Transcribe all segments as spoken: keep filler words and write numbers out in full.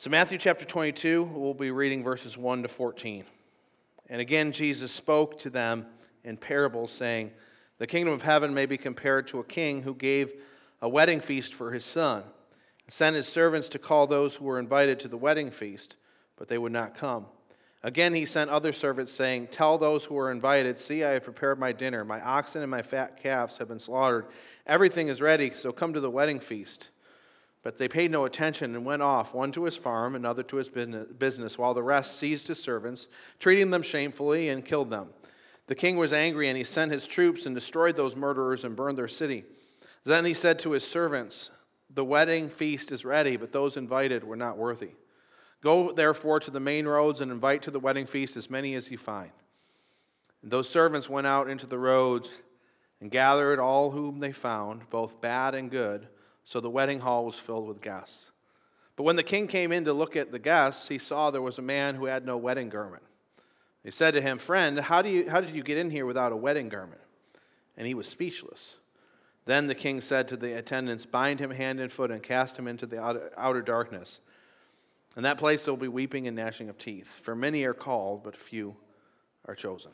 So Matthew chapter twenty-two, we'll be reading verses one to fourteen. And again, Jesus spoke to them in parables, saying, "The kingdom of heaven may be compared to a king who gave a wedding feast for his son, and sent his servants to call those who were invited to the wedding feast, but they would not come. Again, he sent other servants, saying, 'Tell those who are invited, see, I have prepared my dinner. My oxen and my fat calves have been slaughtered. Everything is ready, so come to the wedding feast.' But they paid no attention and went off, one to his farm, another to his business, while the rest seized his servants, treating them shamefully, and killed them. The king was angry, and he sent his troops and destroyed those murderers and burned their city. Then he said to his servants, 'The wedding feast is ready, but those invited were not worthy. Go therefore to the main roads and invite to the wedding feast as many as you find.' And those servants went out into the roads and gathered all whom they found, both bad and good, so the wedding hall was filled with guests. But when the king came in to look at the guests, he saw there was a man who had no wedding garment. He said to him, 'Friend, how do you how did you get in here without a wedding garment?' And he was speechless. Then the king said to the attendants, 'Bind him hand and foot and cast him into the outer, outer darkness. In that place there will be weeping and gnashing of teeth, for many are called, but few are chosen.'"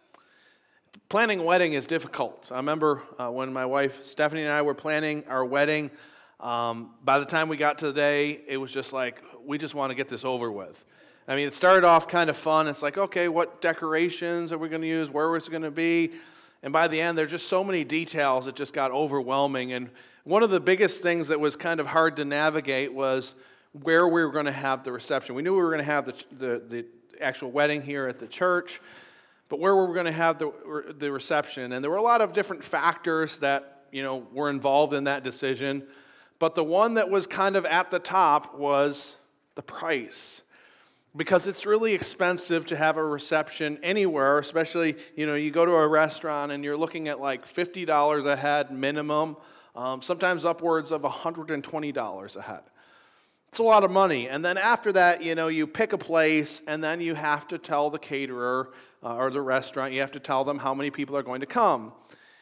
Planning a wedding is difficult. I remember uh, when my wife Stephanie and I were planning our wedding, um, by the time we got to the day, it was just like, we just want to get this over with. I mean, it started off kind of fun. It's like, okay, what decorations are we going to use? Where is it going to be? And by the end, there's just so many details, it just got overwhelming. And one of the biggest things that was kind of hard to navigate was where we were going to have the reception. We knew we were going to have the, the, the actual wedding here at the church, but where were we going to have the, the reception? And there were a lot of different factors that, you know, were involved in that decision. But the one that was kind of at the top was the price. Because it's really expensive to have a reception anywhere, especially, you know, you go to a restaurant and you're looking at like fifty dollars a head minimum, um, sometimes upwards of one hundred twenty dollars a head. It's a lot of money. And then after that, you know, you pick a place and then you have to tell the caterer uh, or the restaurant, you have to tell them how many people are going to come.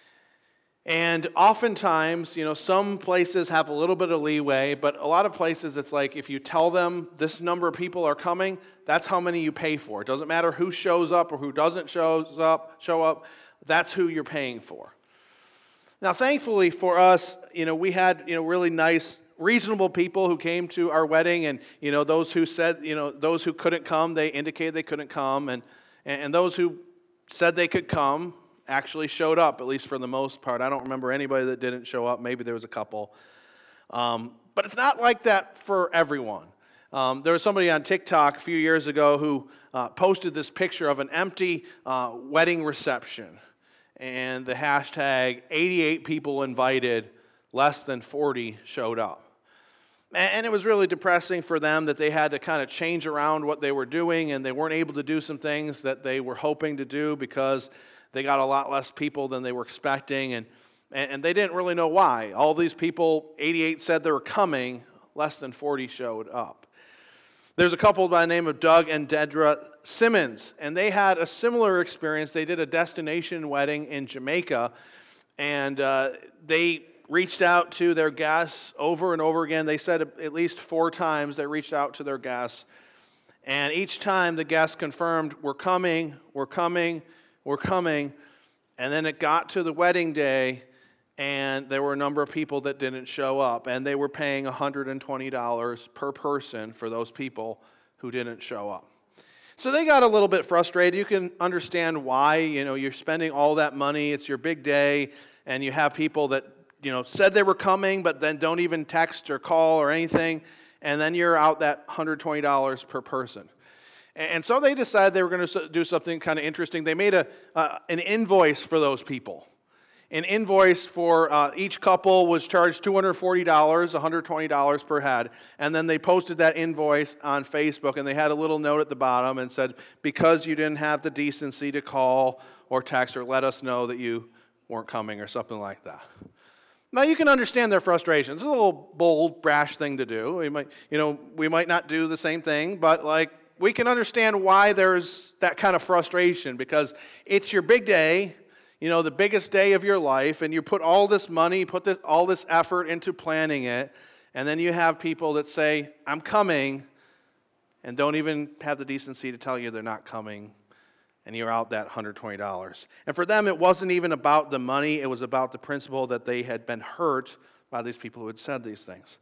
And oftentimes, you know, some places have a little bit of leeway, but a lot of places it's like if you tell them this number of people are coming, that's how many you pay for. It doesn't matter who shows up or who doesn't shows up, show up, that's who you're paying for. Now, thankfully for us, you know, we had, you know, really nice, reasonable people who came to our wedding, and, you know, those who said, you know, those who couldn't come, they indicated they couldn't come, and and those who said they could come actually showed up, at least for the most part. I don't remember anybody that didn't show up. Maybe there was a couple. Um, but it's not like that for everyone. Um, there was somebody on TikTok a few years ago who uh, posted this picture of an empty uh, wedding reception. And the hashtag, eighty-eight people invited, less than forty showed up. And it was really depressing for them that they had to kind of change around what they were doing, and they weren't able to do some things that they were hoping to do because they got a lot less people than they were expecting, and, and they didn't really know why. All these people, eighty-eight said they were coming, less than forty showed up. There's a couple by the name of Doug and Dedra Simmons, and they had a similar experience. They did a destination wedding in Jamaica, and uh, they reached out to their guests over and over again. They said at least four times they reached out to their guests, and each time the guests confirmed, "We're coming, we're coming, we're coming," and then it got to the wedding day, and there were a number of people that didn't show up, and they were paying one hundred twenty dollars per person for those people who didn't show up. So they got a little bit frustrated. You can understand why. You know, you're spending all that money, it's your big day, and you have people that, you know, said they were coming, but then don't even text or call or anything, and then you're out that one hundred twenty dollars per person. And so they decided they were going to do something kind of interesting. They made a uh, an invoice for those people. An invoice for uh, each couple was charged two hundred forty dollars, one hundred twenty dollars per head. And then they posted that invoice on Facebook, and they had a little note at the bottom and said, "Because you didn't have the decency to call or text or let us know that you weren't coming," or something like that. Now, you can understand their frustration. It's a little bold, brash thing to do. We might, you know, we might not do the same thing, but like, we can understand why there's that kind of frustration, because it's your big day, you know, the biggest day of your life, and you put all this money, put this, all this effort into planning it, and then you have people that say, "I'm coming," and don't even have the decency to tell you they're not coming, and you're out that one hundred twenty dollars. And for them, it wasn't even about the money. It was about the principle that they had been hurt by these people who had said these things.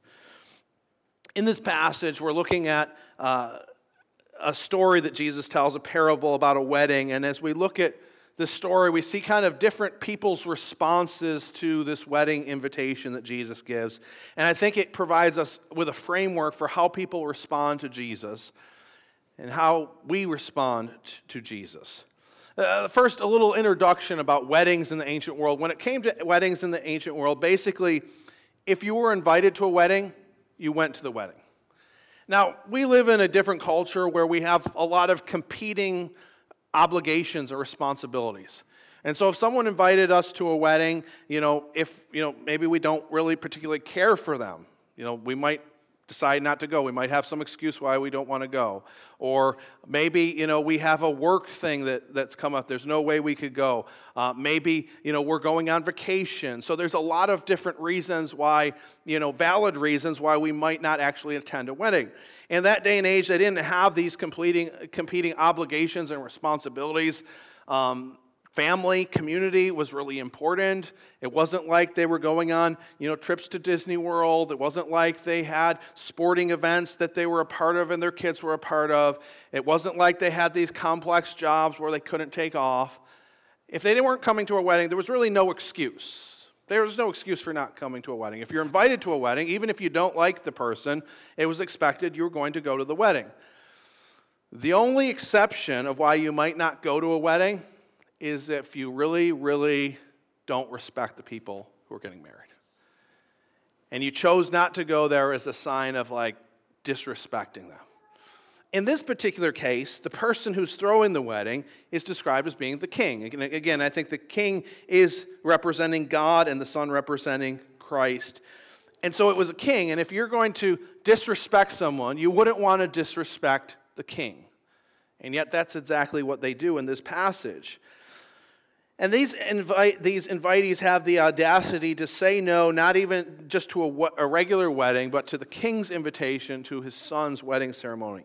In this passage, we're looking at uh, a story that Jesus tells, a parable about a wedding. And as we look at this story, we see kind of different people's responses to this wedding invitation that Jesus gives. And I think it provides us with a framework for how people respond to Jesus and how we respond to Jesus. Uh, first, a little introduction about weddings in the ancient world. When it came to weddings in the ancient world, basically, if you were invited to a wedding, you went to the wedding. Now, we live in a different culture where we have a lot of competing obligations or responsibilities. And so if someone invited us to a wedding, you know, if, you know, maybe we don't really particularly care for them, you know, we might decide not to go. We might have some excuse why we don't want to go. Or maybe, you know, we have a work thing that, that's come up. There's no way we could go. Uh, maybe, you know, we're going on vacation. So there's a lot of different reasons why, you know, valid reasons why we might not actually attend a wedding. In that day and age, they didn't have these competing, competing obligations and responsibilities. Um, Family, community was really important. It wasn't like they were going on, you know, trips to Disney World. It wasn't like they had sporting events that they were a part of and their kids were a part of. It wasn't like they had these complex jobs where they couldn't take off. If they weren't coming to a wedding, there was really no excuse. There was no excuse for not coming to a wedding. If you're invited to a wedding, even if you don't like the person, it was expected you were going to go to the wedding. The only exception of why you might not go to a wedding is if you really, really don't respect the people who are getting married. And you chose not to go there as a sign of, like, disrespecting them. In this particular case, the person who's throwing the wedding is described as being the king. Again, I think the king is representing God and the son representing Christ. And so it was a king, and if you're going to disrespect someone, you wouldn't want to disrespect the king. And yet that's exactly what they do in this passage. And these invite these invitees have the audacity to say no, not even just to a, a regular wedding, but to the king's invitation to his son's wedding ceremony.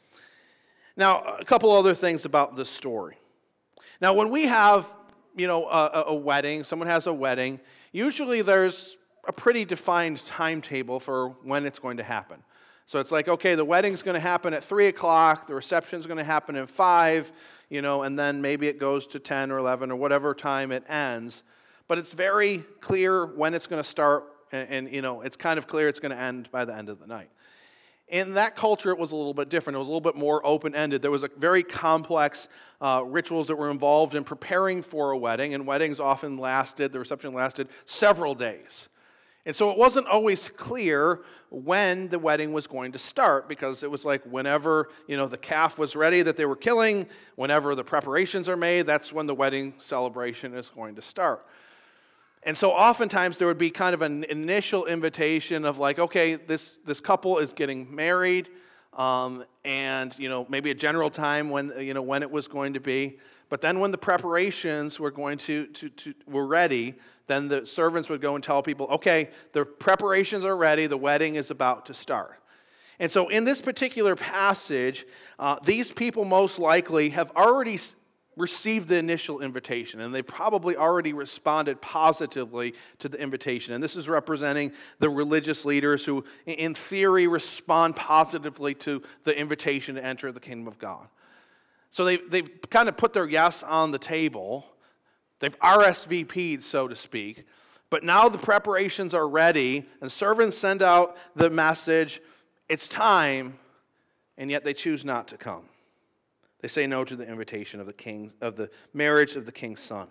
Now, a couple other things about this story. Now, when we have, you know, a, a wedding, someone has a wedding, usually there's a pretty defined timetable for when it's going to happen. So it's like, okay, the wedding's going to happen at three o'clock, the reception's going to happen at five, you know, and then maybe it goes to ten or eleven or whatever time it ends. But it's very clear when it's going to start, and, and, you know, it's kind of clear it's going to end by the end of the night. In that culture, it was a little bit different. It was a little bit more open-ended. There was a very complex uh, rituals that were involved in preparing for a wedding, and weddings often lasted, the reception lasted several days. And so it wasn't always clear when the wedding was going to start, because it was like whenever, you know, the calf was ready that they were killing, whenever the preparations are made, that's when the wedding celebration is going to start. And so oftentimes there would be kind of an initial invitation of like, okay, this, this couple is getting married, um, and, you know, maybe a general time when, you know, when it was going to be. But then when the preparations were going to, to, to were ready, then the servants would go and tell people, okay, the preparations are ready, the wedding is about to start. And so in this particular passage, uh, these people most likely have already received the initial invitation, and they probably already responded positively to the invitation. And this is representing the religious leaders who, in theory, respond positively to the invitation to enter the kingdom of God. So they, they've kind of put their yes on the table. They've R S V P'd, so to speak. But now the preparations are ready, and servants send out the message, it's time, and yet they choose not to come. They say no to the invitation of the king, of the marriage of the king's son.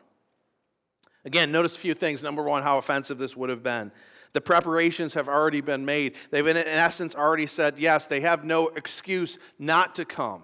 Again, notice a few things. Number one, how offensive this would have been. The preparations have already been made. They've, in essence, already said yes. They have no excuse not to come.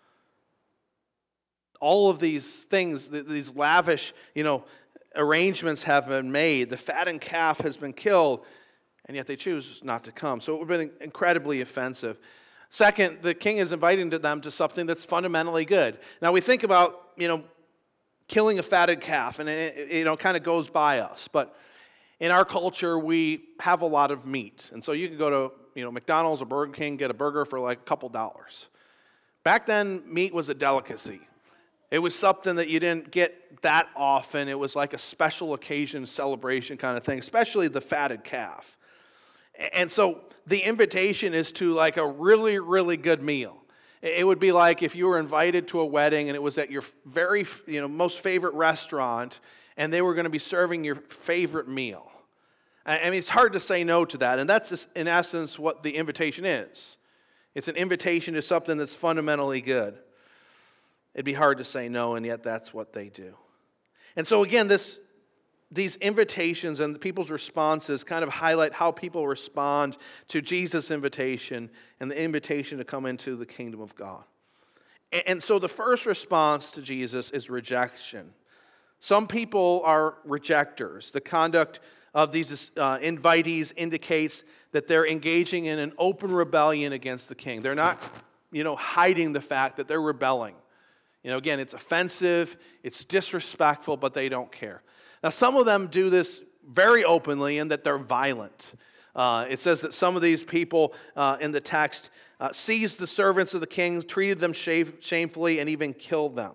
All of these things, these lavish, you know, arrangements have been made. The fattened calf has been killed, and yet they choose not to come. So it would have been incredibly offensive. Second, the king is inviting them to something that's fundamentally good. Now we think about, you know, killing a fatted calf, and it, you know, kind of goes by us. But in our culture, we have a lot of meat, and so you can go to, you know, McDonald's or Burger King, get a burger for like a couple dollars. Back then, meat was a delicacy. It was something that you didn't get that often. It was like a special occasion celebration kind of thing, especially the fatted calf. And so the invitation is to like a really, really good meal. It would be like if you were invited to a wedding and it was at your very, you know, most favorite restaurant and they were going to be serving your favorite meal. I mean, it's hard to say no to that. And that's in essence what the invitation is. It's an invitation to something that's fundamentally good. It'd be hard to say no, and yet that's what they do. And so again, this these invitations and people's responses kind of highlight how people respond to Jesus' invitation and the invitation to come into the kingdom of God. And so the first response to Jesus is rejection. Some people are rejectors. The conduct of these uh, invitees indicates that they're engaging in an open rebellion against the king. They're not, you know, hiding the fact that they're rebelling. You know, again, it's offensive, it's disrespectful, but they don't care. Now, some of them do this very openly in that they're violent. Uh, it says that some of these people uh, in the text uh, seized the servants of the king, treated them shame- shamefully, and even killed them.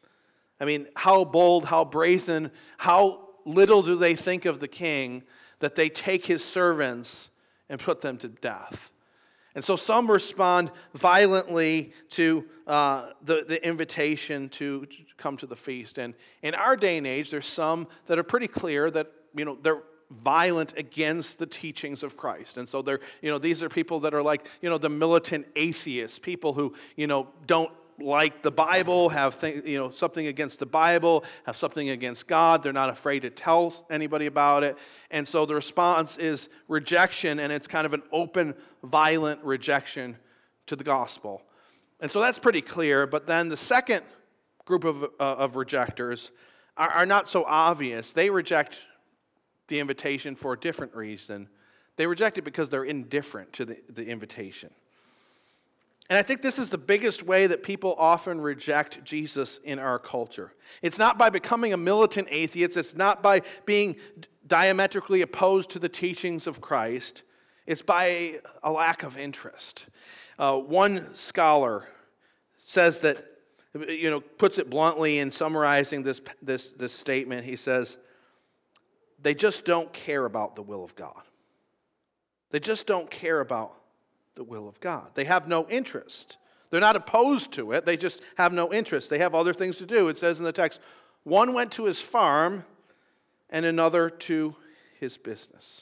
I mean, how bold, how brazen, how little do they think of the king that they take his servants and put them to death. And so some respond violently to uh, the, the invitation to come to the feast. And in our day and age, there's some that are pretty clear that, you know, they're violent against the teachings of Christ. And so they're, you know, these are people that are like, you know, the militant atheists, people who, you know, don't like the Bible, have th- you know something against the Bible, have something against God. They're not afraid to tell anybody about it. And so the response is rejection, and it's kind of an open, violent rejection to the gospel. And so that's pretty clear. But then the second group of, uh, of rejectors are, are not so obvious. They reject the invitation for a different reason. They reject it because they're indifferent to the, the invitation. And I think this is the biggest way that people often reject Jesus in our culture. It's not by becoming a militant atheist. It's not by being diametrically opposed to the teachings of Christ. It's by a lack of interest. Uh, one scholar says that, you know, puts it bluntly in summarizing this, this, this statement. He says, they just don't care about the will of God. They just don't care about the will of God. They have no interest. They're not opposed to it. They just have no interest. They have other things to do. It says in the text, one went to his farm and another to his business.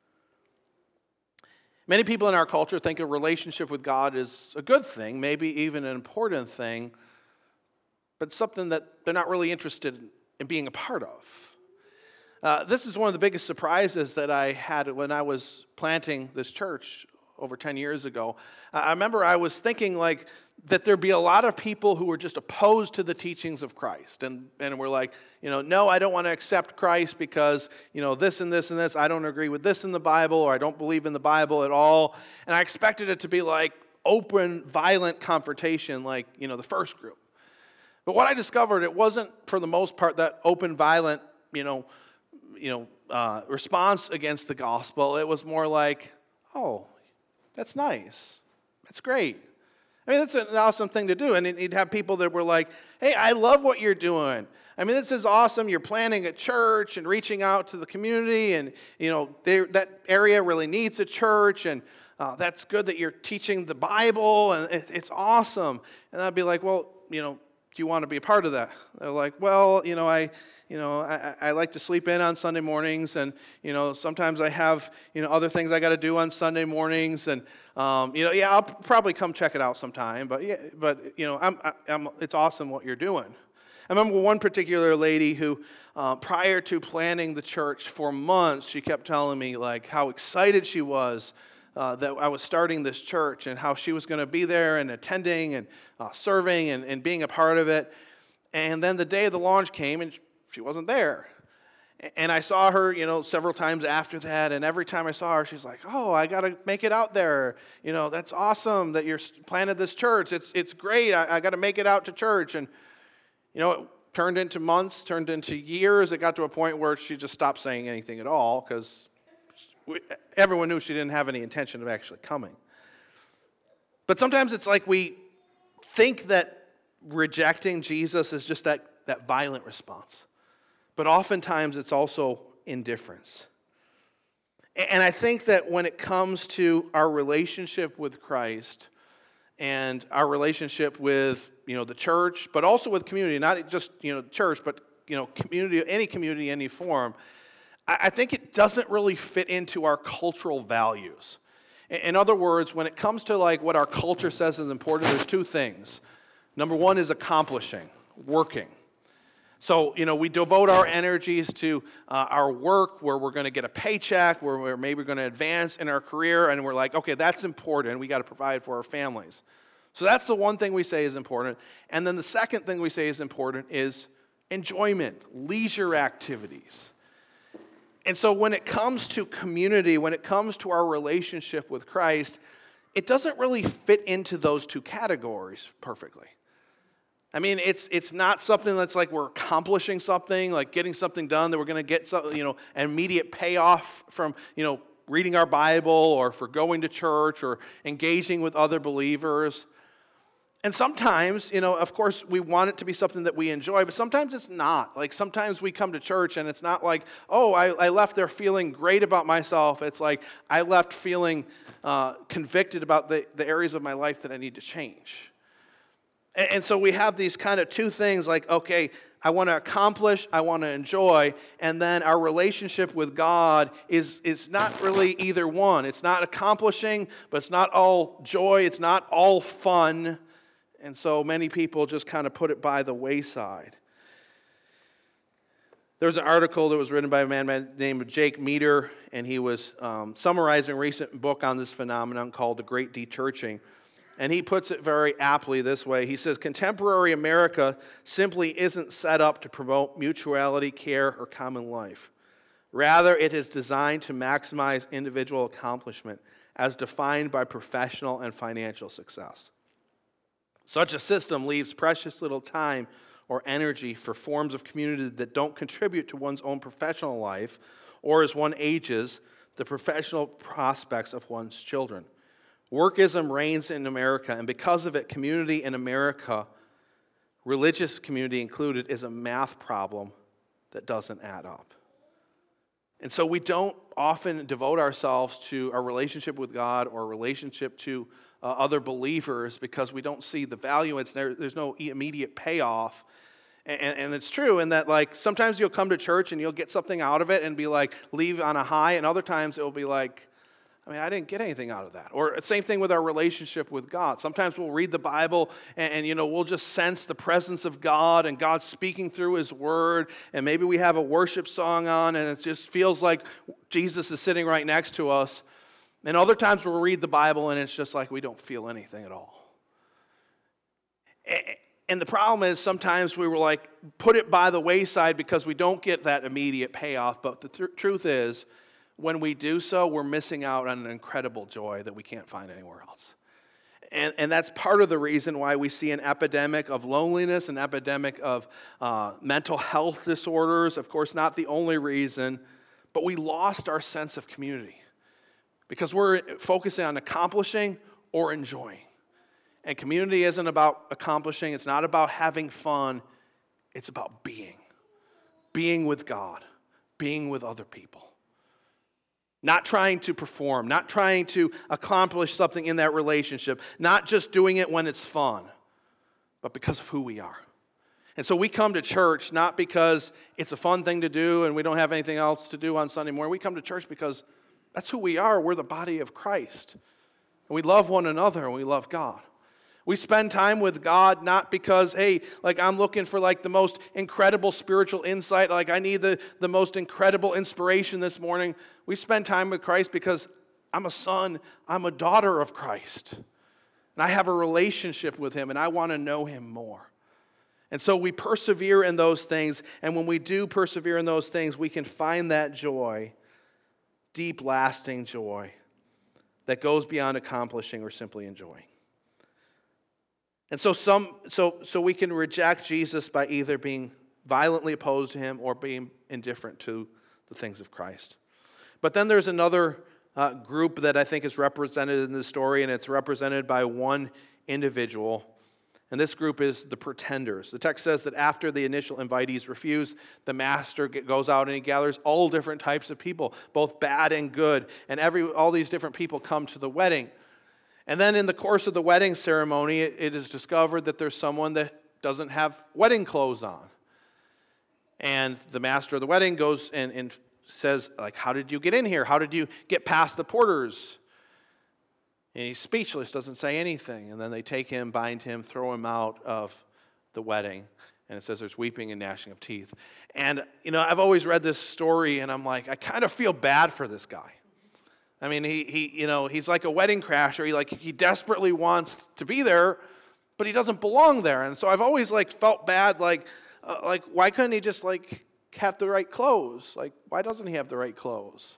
Many people in our culture think a relationship with God is a good thing, maybe even an important thing, but something that they're not really interested in being a part of. Uh, this is one of the biggest surprises that I had when I was planting this church over ten years ago. I remember I was thinking like that there'd be a lot of people who were just opposed to the teachings of Christ. And, and we're like, you know, no, I don't want to accept Christ because, you know, this and this and this, I don't agree with this in the Bible, or I don't believe in the Bible at all. And I expected it to be like open, violent confrontation like, you know, the first group. But what I discovered, it wasn't for the most part that open, violent, you know, you know, uh, response against the gospel. It was more like, oh, that's nice. That's great. I mean, that's an awesome thing to do. And you'd have people that were like, hey, I love what you're doing. I mean, this is awesome. You're planning a church and reaching out to the community. And, you know, that area really needs a church. And uh, that's good that you're teaching the Bible. And it, it's awesome. And I'd be like, well, you know, do you want to be a part of that? They're like, well, you know, I... You know, I, I like to sleep in on Sunday mornings, and, you know, sometimes I have, you know, other things I got to do on Sunday mornings, and, um, you know, yeah, I'll probably come check it out sometime, but, yeah, but you know, I'm, I'm, it's awesome what you're doing. I remember one particular lady who, uh, prior to planning the church for months, she kept telling me, like, how excited she was uh, that I was starting this church, and how she was going to be there and attending and uh, serving and, and being a part of it. And then the day of the launch came, and she wasn't there. And I saw her, you know, several times after that, and every time I saw her, she's like, oh, I got to make it out there. You know, that's awesome that you're planted this church. It's it's great. I, I got to make it out to church. And, you know, it turned into months, turned into years. It got to a point where she just stopped saying anything at all because everyone knew she didn't have any intention of actually coming. But sometimes it's like we think that rejecting Jesus is just that, that violent response. But oftentimes it's also indifference. And I think that when it comes to our relationship with Christ and our relationship with, you know, the church, but also with community, not just, you know, church, but, you know, community, any community, any form, I think it doesn't really fit into our cultural values. In other words, when it comes to like what our culture says is important, there's two things. Number one is accomplishing, working. So, you know, we devote our energies to uh, our work where we're going to get a paycheck, where we're maybe going to advance in our career, and we're like, okay, that's important. We got to provide for our families. So that's the one thing we say is important. And then the second thing we say is important is enjoyment, leisure activities. And so when it comes to community, when it comes to our relationship with Christ, it doesn't really fit into those two categories perfectly. I mean, it's it's not something that's like we're accomplishing something, like getting something done, that we're going to get some, you know, an immediate payoff from, you know, reading our Bible or for going to church or engaging with other believers. And sometimes, you know, of course, we want it to be something that we enjoy, but sometimes it's not. Like sometimes we come to church and it's not like, oh, I, I left there feeling great about myself. It's like I left feeling uh, convicted about the, the areas of my life that I need to change. And so we have these kind of two things like, okay, I want to accomplish, I want to enjoy, and then our relationship with God is, is not really either one. It's not accomplishing, but it's not all joy, it's not all fun, and so many people just kind of put it by the wayside. There was an article that was written by a man named Jake Meador, and he was um, summarizing a recent book on this phenomenon called The Great Dechurching. And he puts it very aptly this way. He says, contemporary America simply isn't set up to promote mutuality, care, or common life. Rather, it is designed to maximize individual accomplishment as defined by professional and financial success. Such a system leaves precious little time or energy for forms of community that don't contribute to one's own professional life or, as one ages, the professional prospects of one's children. Workism reigns in America, and because of it, community in America, religious community included, is a math problem that doesn't add up. And so we don't often devote ourselves to our relationship with God or a relationship to uh, other believers because we don't see the value. It's there, there's no immediate payoff. And, and it's true in that, like, sometimes you'll come to church and you'll get something out of it and be like, leave on a high, and other times it will be like, I mean, I didn't get anything out of that. Or same thing with our relationship with God. Sometimes we'll read the Bible and, and, you know, we'll just sense the presence of God and God speaking through His Word. And maybe we have a worship song on and it just feels like Jesus is sitting right next to us. And other times we'll read the Bible and it's just like we don't feel anything at all. And the problem is sometimes we were like, put it by the wayside because we don't get that immediate payoff. But the th- truth is, when we do so, we're missing out on an incredible joy that we can't find anywhere else. And, and that's part of the reason why we see an epidemic of loneliness, an epidemic of uh, mental health disorders. Of course, not the only reason, but we lost our sense of community because we're focusing on accomplishing or enjoying. And community isn't about accomplishing. It's not about having fun. It's about being. Being with God. Being with other people. Not trying to perform, not trying to accomplish something in that relationship, not just doing it when it's fun, but because of who we are. And so we come to church not because it's a fun thing to do and we don't have anything else to do on Sunday morning. We come to church because that's who we are. We're the body of Christ. And we love one another and we love God. We spend time with God not because, hey, like I'm looking for like the most incredible spiritual insight, like I need the, the most incredible inspiration this morning. We spend time with Christ because I'm a son, I'm a daughter of Christ. And I have a relationship with Him and I want to know Him more. And so we persevere in those things, and when we do persevere in those things, we can find that joy, deep, lasting joy that goes beyond accomplishing or simply enjoying. And so some so so we can reject Jesus by either being violently opposed to Him or being indifferent to the things of Christ. But then there's another uh, group that I think is represented in the story, and it's represented by one individual, And this group is the pretenders. The text says that after the initial invitees refuse, the master goes out and he gathers all different types of people, both bad and good. And every all these different people come to the wedding. And then in the course of the wedding ceremony, it, it is discovered that there's someone that doesn't have wedding clothes on. And the master of the wedding goes and, and says, like, how did you get in here? How did you get past the porters? And he's speechless, doesn't say anything. And then they take him, bind him, throw him out of the wedding. And it says there's weeping and gnashing of teeth. And, you know, I've always read this story, and I'm like, I kind of feel bad for this guy. I mean, he, he you know, he's like a wedding crasher. He, like, he desperately wants to be there, but he doesn't belong there. And so I've always, like, felt bad, like, uh, like why couldn't he just, like, have the right clothes? Like, why doesn't he have the right clothes?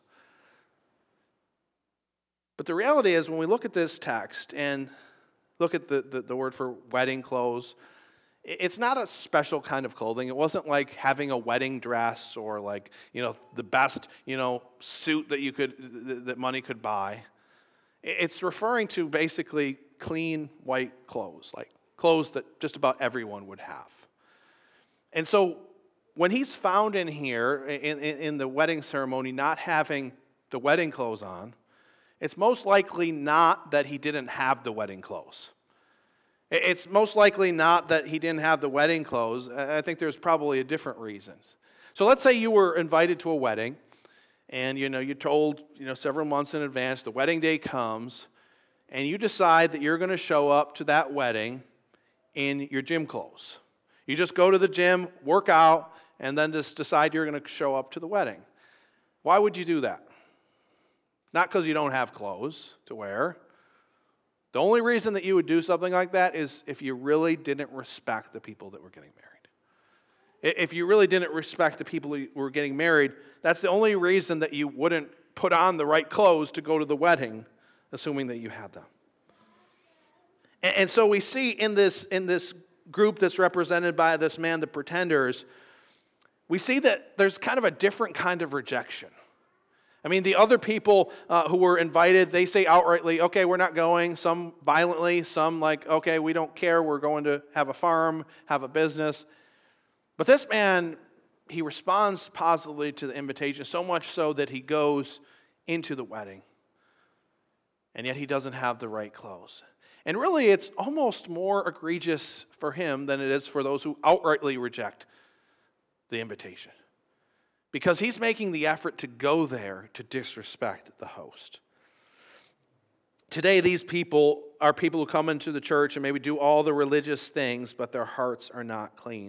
But the reality is, when we look at this text and look at the, the, the word for wedding clothes, it's not a special kind of clothing. It wasn't like having a wedding dress or like, you know, the best, you know, suit that you could, that money could buy. It's referring to basically clean white clothes, like clothes that just about everyone would have. And so when he's found in here, in, in, in the wedding ceremony, not having the wedding clothes on, it's most likely not that he didn't have the wedding clothes. It's most likely not that he didn't have the wedding clothes. I think there's probably a different reason. So let's say you were invited to a wedding, and you know you're told you know several months in advance the wedding day comes, and you decide that you're going to show up to that wedding in your gym clothes. You just go to the gym, work out, and then just decide you're going to show up to the wedding. Why would you do that? Not because you don't have clothes to wear. The only reason that you would do something like that is if you really didn't respect the people that were getting married. If you really didn't respect the people who were getting married, that's the only reason that you wouldn't put on the right clothes to go to the wedding, assuming that you had them. And so we see in this, in this group that's represented by this man, the pretenders, we see that there's kind of a different kind of rejection. I mean, the other people uh, who were invited, they say outrightly, okay, we're not going. Some violently, some like, okay, we don't care. We're going to have a farm, have a business. But this man, he responds positively to the invitation, so much so that he goes into the wedding. And yet he doesn't have the right clothes. And really, it's almost more egregious for him than it is for those who outrightly reject the invitation. Because he's making the effort to go there to disrespect the host. Today, these people are people who come into the church and maybe do all the religious things, but their hearts are not clean.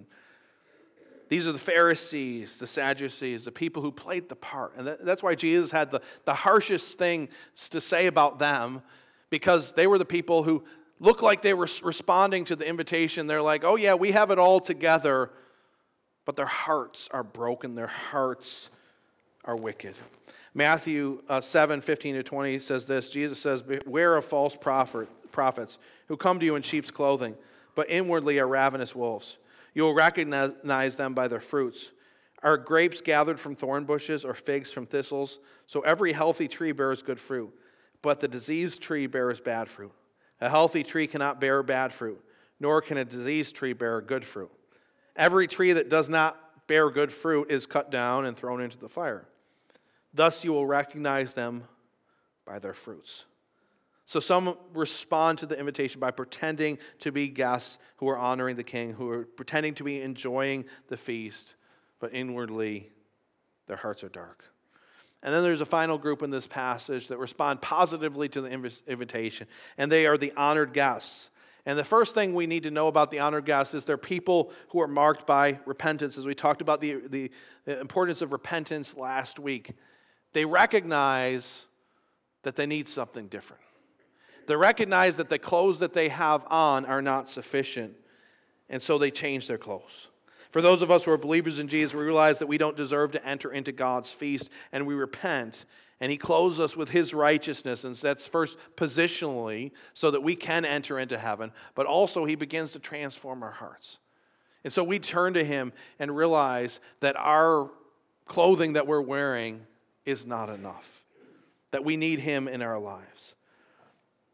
These are the Pharisees, the Sadducees, the people who played the part. And that's why Jesus had the, the harshest thing to say about them, because they were the people who looked like they were responding to the invitation. They're like, oh yeah, we have it all together. But their hearts are broken. Their hearts are wicked. Matthew uh, seven, fifteen to twenty says this. Jesus says, beware of false prophet, prophets who come to you in sheep's clothing, but inwardly are ravenous wolves. You will recognize them by their fruits. Are grapes gathered from thorn bushes or figs from thistles? So every healthy tree bears good fruit, but the diseased tree bears bad fruit. A healthy tree cannot bear bad fruit, nor can a diseased tree bear good fruit. Every tree that does not bear good fruit is cut down and thrown into the fire. Thus you will recognize them by their fruits. So some respond to the invitation by pretending to be guests who are honoring the king, who are pretending to be enjoying the feast, but inwardly their hearts are dark. And then there's a final group in this passage that respond positively to the invitation, and they are the honored guests. And the first thing we need to know about the honored guests is they're people who are marked by repentance. As we talked about the, the, the importance of repentance last week, they recognize that they need something different. They recognize that the clothes that they have on are not sufficient, and so they change their clothes. For those of us who are believers in Jesus, we realize that we don't deserve to enter into God's feast, and we repent. And he clothes us with his righteousness, and that's first positionally so that we can enter into heaven, but also he begins to transform our hearts. And so we turn to him and realize that our clothing that we're wearing is not enough, that we need him in our lives.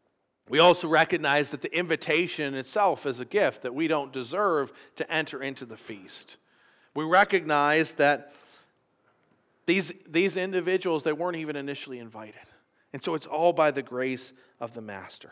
We also recognize that the invitation itself is a gift, that we don't deserve to enter into the feast. We recognize that these, these individuals, they weren't even initially invited. And so it's all by the grace of the Master.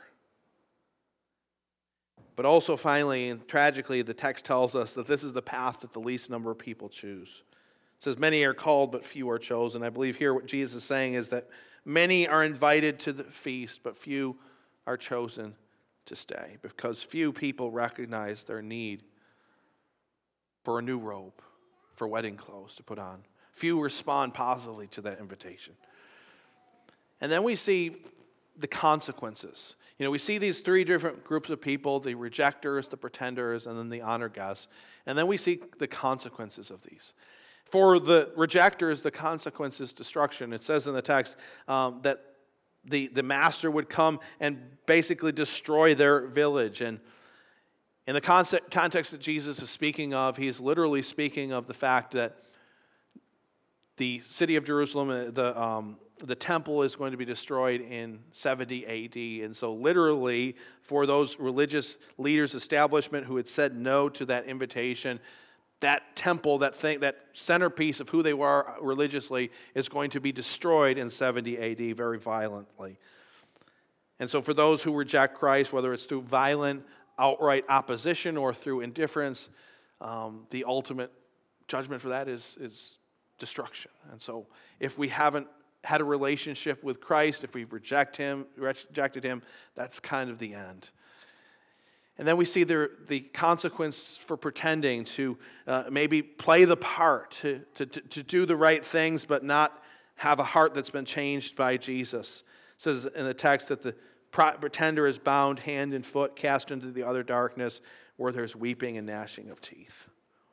But also finally, and tragically, the text tells us that this is the path that the least number of people choose. It says, many are called, but few are chosen. I believe here what Jesus is saying is that many are invited to the feast, but few are chosen to stay, because few people recognize their need for a new robe, for wedding clothes to put on. Few respond positively to that invitation. And then we see the consequences. You know, we see these three different groups of people, the rejectors, the pretenders, and then the honored guests. And then we see the consequences of these. For the rejectors, the consequence is destruction. It says in the text um, that the, the master would come and basically destroy their village. And in the concept, context that Jesus is speaking of, he's literally speaking of the fact that the city of Jerusalem, the um, the temple is going to be destroyed in seventy A D. And so literally, for those religious leaders, establishment who had said no to that invitation, that temple, that thing, that centerpiece of who they were religiously is going to be destroyed in seventy A D very violently. And so for those who reject Christ, whether it's through violent, outright opposition or through indifference, um, the ultimate judgment for that is, is destruction. And so if we haven't had a relationship with Christ, if we reject him, rejected him, that's kind of the end. And then we see the, the consequence for pretending to uh, maybe play the part, to, to, to do the right things, but not have a heart that's been changed by Jesus. It says in the text that the pretender is bound hand and foot, cast into the utter darkness, where there's weeping and gnashing of teeth.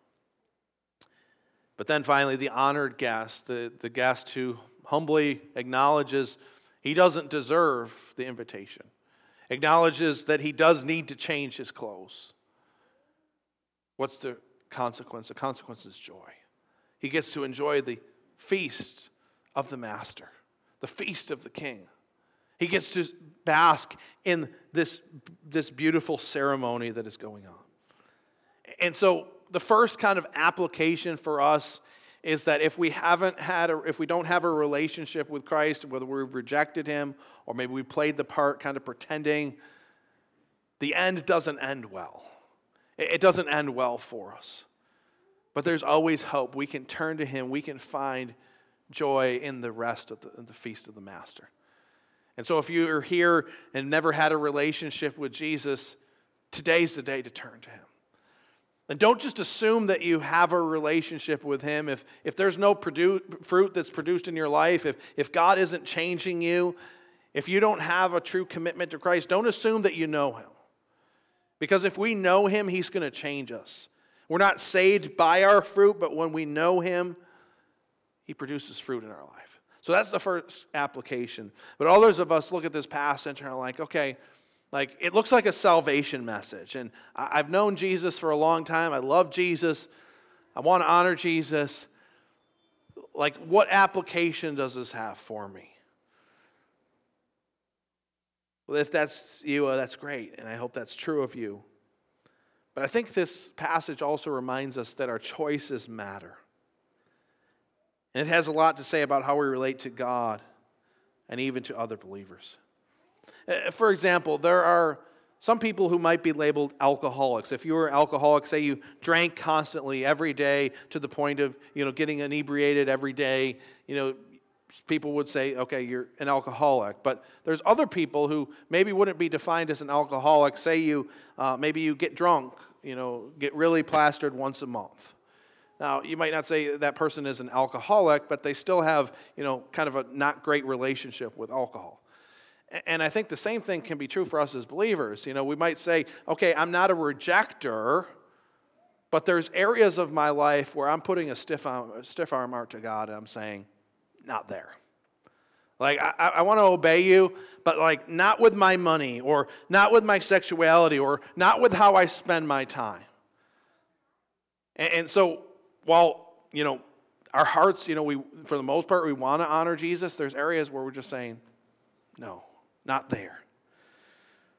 But then finally, the honored guest, the, the guest who humbly acknowledges he doesn't deserve the invitation, acknowledges that he does need to change his clothes. What's the consequence? The consequence is joy. He gets to enjoy the feast of the Master, the feast of the King. He gets to bask in this, this beautiful ceremony that is going on. And so the first kind of application for us is that if we haven't had, a, if we don't have a relationship with Christ, whether we've rejected him or maybe we played the part kind of pretending, the end doesn't end well. It doesn't end well for us. But there's always hope. We can turn to him. We can find joy in the rest of the, in the feast of the Master. And so if you're here and never had a relationship with Jesus, today's the day to turn to him. And don't just assume that you have a relationship with him. If, if there's no produ- fruit that's produced in your life, if, if God isn't changing you, if you don't have a true commitment to Christ, don't assume that you know him. Because if we know him, he's going to change us. We're not saved by our fruit, but when we know him, he produces fruit in our life. So that's the first application. But others of us look at this passage and are like, okay, like, it looks like a salvation message. And I've known Jesus for a long time. I love Jesus. I want to honor Jesus. Like, what application does this have for me? Well, if that's you, uh, that's great. And I hope that's true of you. But I think this passage also reminds us that our choices matter. And it has a lot to say about how we relate to God and even to other believers. For example, there are some people who might be labeled alcoholics. If you were an alcoholic, say you drank constantly every day to the point of, you know, getting inebriated every day, you know, people would say, okay, you're an alcoholic. But there's other people who maybe wouldn't be defined as an alcoholic. Say you, uh, maybe you get drunk, you know, get really plastered once a month. Now, you might not say that person is an alcoholic, but they still have, you know, kind of a not great relationship with alcohol. And I think the same thing can be true for us as believers. You know, we might say, okay, I'm not a rejecter, but there's areas of my life where I'm putting a stiff arm, a stiff arm out to God, and I'm saying, not there. Like, I, I want to obey you, but like not with my money, or not with my sexuality, or not with how I spend my time. And, and so, while, you know, our hearts, you know, we for the most part, we want to honor Jesus, there's areas where we're just saying, no. Not there.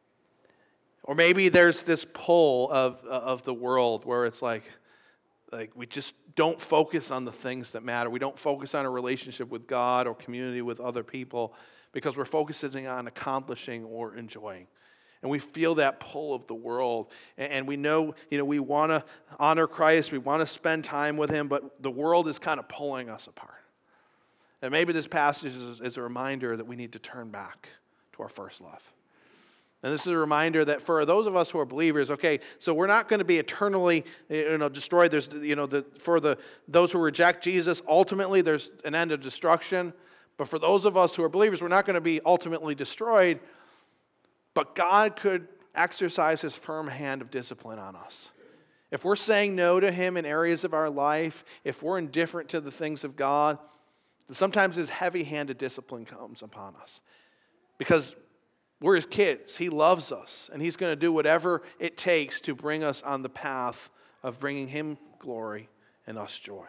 Or maybe there's this pull of, of the world where it's like, like we just don't focus on the things that matter. We don't focus on a relationship with God or community with other people because we're focusing on accomplishing or enjoying. And we feel that pull of the world. And we know, you know, we want to honor Christ. We want to spend time with him, but the world is kind of pulling us apart. And maybe this passage is, is a reminder that we need to turn back to our first love. And this is a reminder that for those of us who are believers, okay, so we're not going to be eternally, you know, destroyed. There's, you know, the, for the those who reject Jesus, ultimately there's an end of destruction. But for those of us who are believers, we're not going to be ultimately destroyed. But God could exercise his firm hand of discipline on us. If we're saying no to him in areas of our life, if we're indifferent to the things of God, then sometimes his heavy-handed discipline comes upon us. Because we're his kids. He loves us, and he's going to do whatever it takes to bring us on the path of bringing him glory and us joy.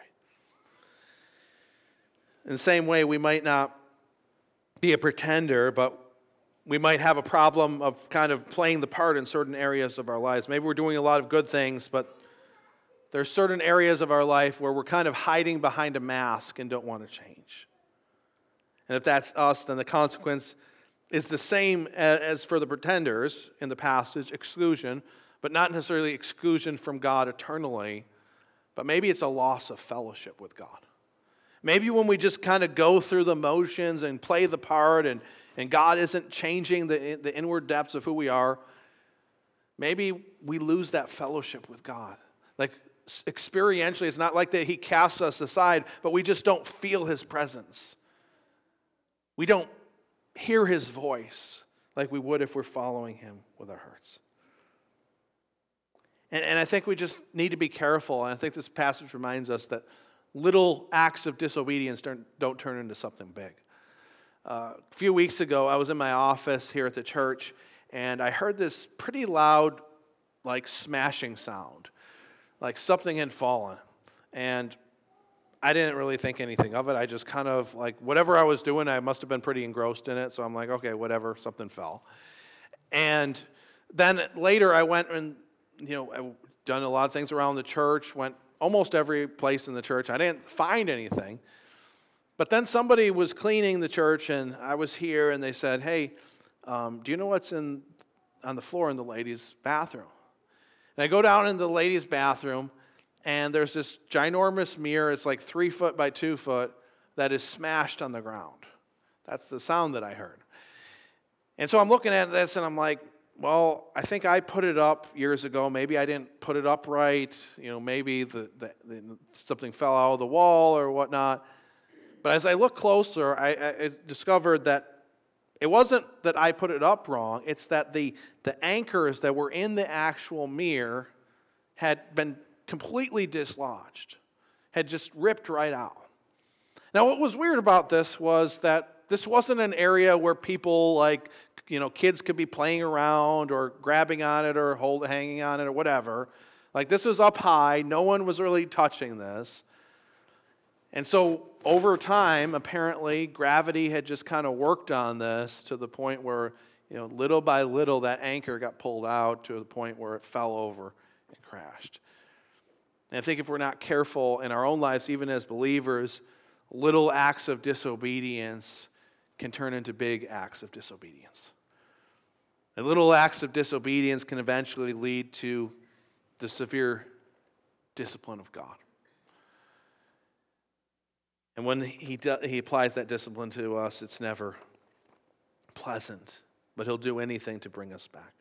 In the same way, we might not be a pretender, but we might have a problem of kind of playing the part in certain areas of our lives. Maybe we're doing a lot of good things, but there's certain areas of our life where we're kind of hiding behind a mask and don't want to change. And if that's us, then the consequence is the same as for the pretenders in the passage, exclusion, but not necessarily exclusion from God eternally, but maybe it's a loss of fellowship with God. Maybe when we just kind of go through the motions and play the part and, and God isn't changing the, the inward depths of who we are, maybe we lose that fellowship with God. Like experientially, it's not like that he casts us aside, but we just don't feel his presence. We don't hear his voice like we would if we're following him with our hearts. And, and I think we just need to be careful, and I think this passage reminds us that little acts of disobedience don't, don't turn into something big. Uh, a few weeks ago, I was in my office here at the church, and I heard this pretty loud, like, smashing sound, like something had fallen. And I didn't really think anything of it. I just kind of, like, whatever I was doing, I must have been pretty engrossed in it. So I'm like, okay, whatever, something fell. And then later I went and, you know, I've done a lot of things around the church, went almost every place in the church. I didn't find anything. But then somebody was cleaning the church, and I was here, and they said, hey, um, do you know what's in on the floor in the ladies' bathroom? And I go down in the ladies' bathroom, and there's this ginormous mirror. It's like three foot by two foot that is smashed on the ground. That's the sound that I heard. And so I'm looking at this, and I'm like, well, I think I put it up years ago. Maybe I didn't put it up right. You know, maybe the, the, the something fell out of the wall or whatnot. But as I look closer, I, I discovered that it wasn't that I put it up wrong. It's that the, the anchors that were in the actual mirror had been completely dislodged, had just ripped right out. Now, what was weird about this was that this wasn't an area where people, like, you know, kids could be playing around or grabbing on it or hold, hanging on it or whatever. Like, this was up high. No one was really touching this. And so over time, apparently, gravity had just kind of worked on this to the point where, you know, little by little, that anchor got pulled out to the point where it fell over and crashed. And I think if we're not careful in our own lives, even as believers, little acts of disobedience can turn into big acts of disobedience. And little acts of disobedience can eventually lead to the severe discipline of God. And when he, do, he applies that discipline to us, it's never pleasant, but he'll do anything to bring us back.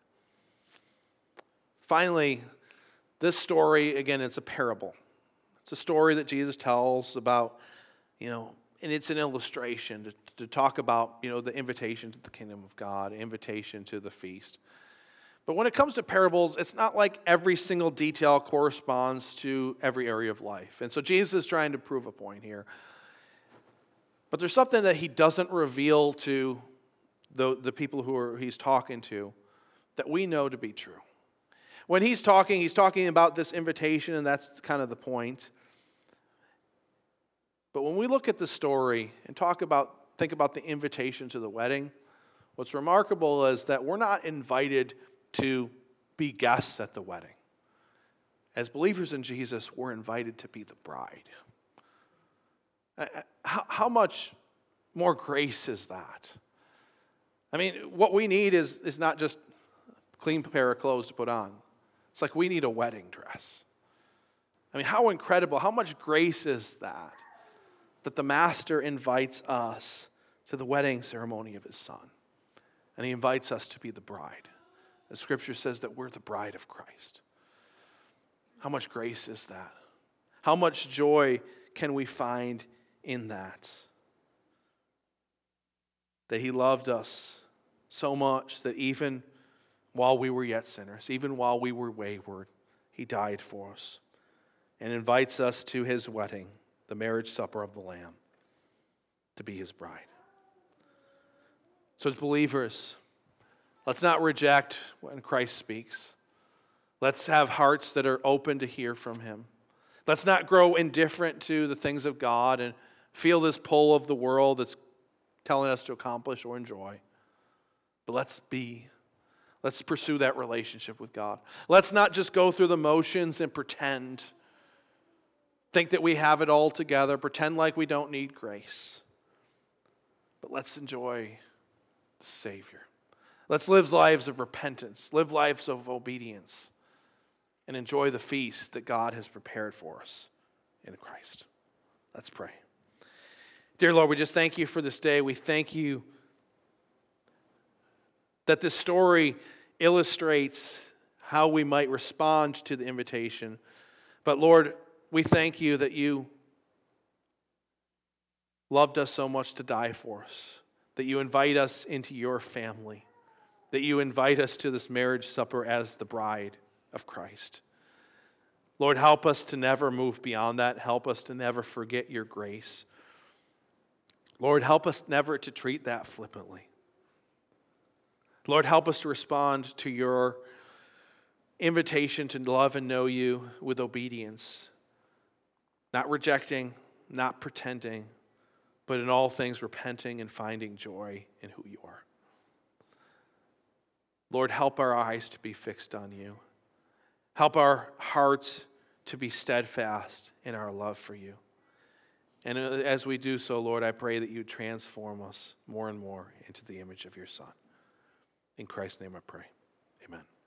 Finally, this story, again, it's a parable. It's a story that Jesus tells about, you know, and it's an illustration to, to talk about, you know, the invitation to the kingdom of God, invitation to the feast. But when it comes to parables, it's not like every single detail corresponds to every area of life. And so Jesus is trying to prove a point here. But there's something that he doesn't reveal to the, the people who are, he's talking to that we know to be true. When he's talking, he's talking about this invitation, and that's kind of the point. But when we look at the story and talk about, think about the invitation to the wedding, what's remarkable is that we're not invited to be guests at the wedding. As believers in Jesus, we're invited to be the bride. How, how much more grace is that? I mean, what we need is, is not just a clean pair of clothes to put on. It's like we need a wedding dress. I mean, how incredible, how much grace is that, that the Master invites us to the wedding ceremony of his Son. And he invites us to be the bride. The Scripture says that we're the bride of Christ. How much grace is that? How much joy can we find in that? That he loved us so much that even while we were yet sinners, even while we were wayward, he died for us and invites us to his wedding, the marriage supper of the Lamb, to be his bride. So as believers, let's not reject when Christ speaks. Let's have hearts that are open to hear from him. Let's not grow indifferent to the things of God and feel this pull of the world that's telling us to accomplish or enjoy. But let's be, let's pursue that relationship with God. Let's not just go through the motions and pretend, think that we have it all together, pretend like we don't need grace. But let's enjoy the Savior. Let's live lives of repentance, live lives of obedience, and enjoy the feast that God has prepared for us in Christ. Let's pray. Dear Lord, we just thank you for this day. We thank you that this story illustrates how we might respond to the invitation. But Lord, we thank you that you loved us so much to die for us, that you invite us into your family, that you invite us to this marriage supper as the bride of Christ. Lord, help us to never move beyond that. Help us to never forget your grace. Lord, help us never to treat that flippantly. Lord, help us to respond to your invitation to love and know you with obedience, not rejecting, not pretending, but in all things repenting and finding joy in who you are. Lord, help our eyes to be fixed on you. Help our hearts to be steadfast in our love for you. And as we do so, Lord, I pray that you transform us more and more into the image of your Son. In Christ's name I pray. Amen.